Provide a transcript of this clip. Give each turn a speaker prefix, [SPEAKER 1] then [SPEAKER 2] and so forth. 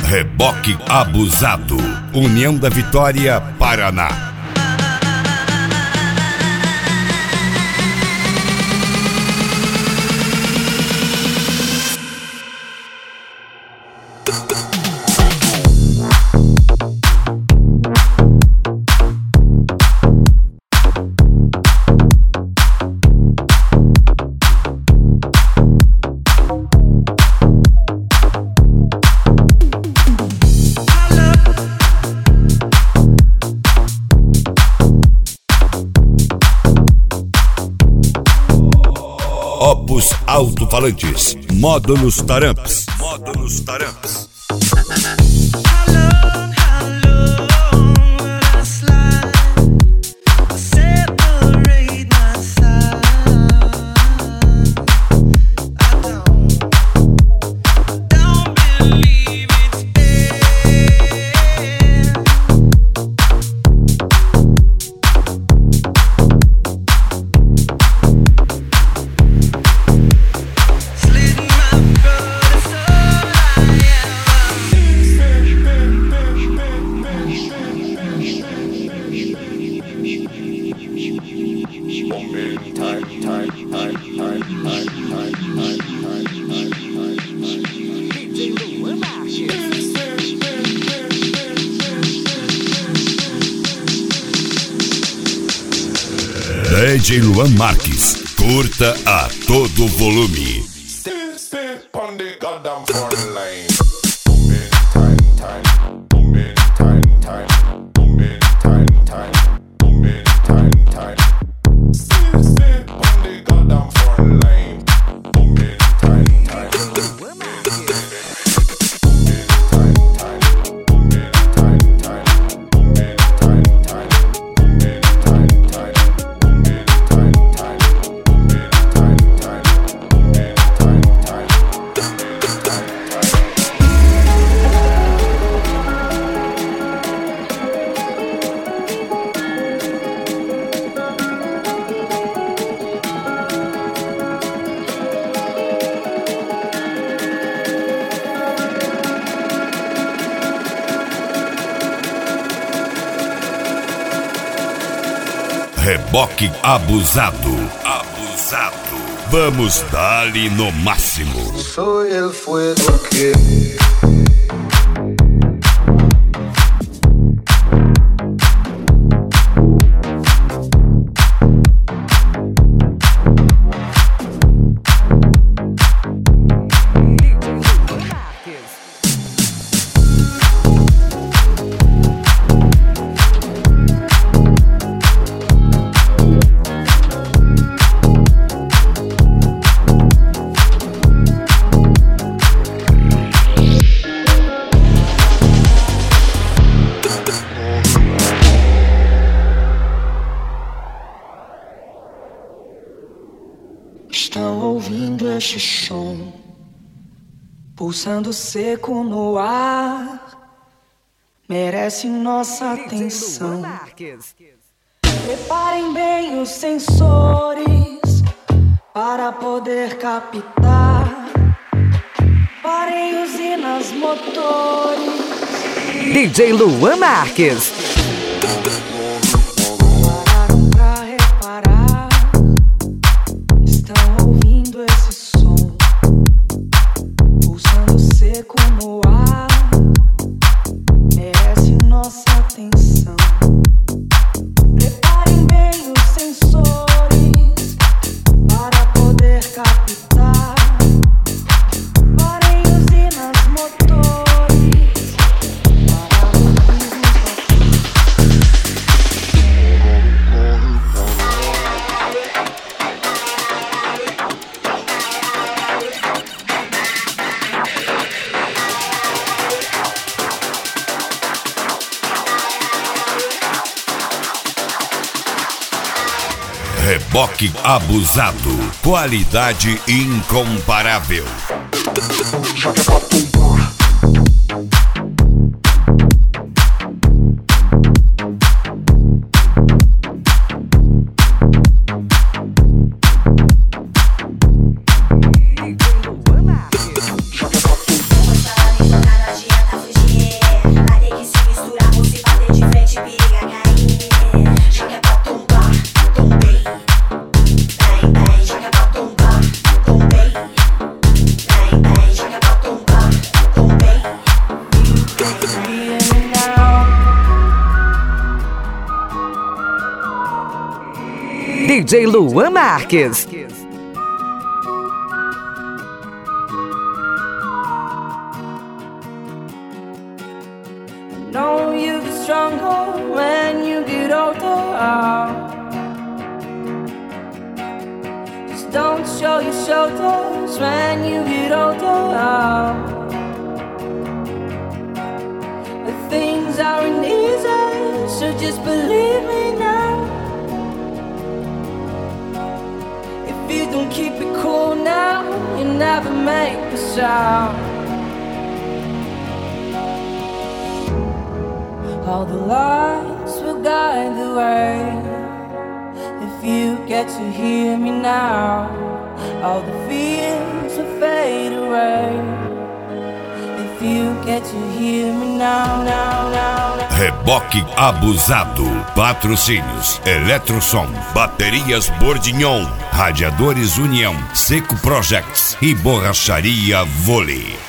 [SPEAKER 1] Reboque Abusado, União da Vitória, Paraná. Opus Alto-Falantes, Módulos Taramps. Módulos Taramps. DJ Luan Marques, curta a todo volume. Reboque Abusado. Abusado. Vamos dar-lhe no máximo.
[SPEAKER 2] Soy el fuego que
[SPEAKER 3] estão ouvindo este som, pulsando seco no ar, merece nossa atenção. Preparem bem os sensores para poder captar. Parem usinas motores.
[SPEAKER 4] DJ Luan Marques.
[SPEAKER 3] Pararam pra reparar. Estão ouvindo esse som, pulsando seco no ar, merece nossa atenção. Preparem bem os sensores para poder captar. Parem usinas motores para ouvir
[SPEAKER 1] Reboque Abusado, qualidade incomparável.
[SPEAKER 2] joga pra tumbar.
[SPEAKER 3] Joga pra tumbar.
[SPEAKER 4] DJ Luan Marques.
[SPEAKER 3] Know you get stronger when you get older. Just don't show your shoulders when you get older. But things aren't easy, so just believe me now. If you don't keep it cool now, you never make a sound. All the lights will guide the way. If you get to hear me now, all the fears will fade away. If you get to hear me now.
[SPEAKER 1] Reboque Abusado. Patrocínios: Eletrosom, Baterias Bordignon, Radiadores União, Seco Projects e Borracharia Vôlei.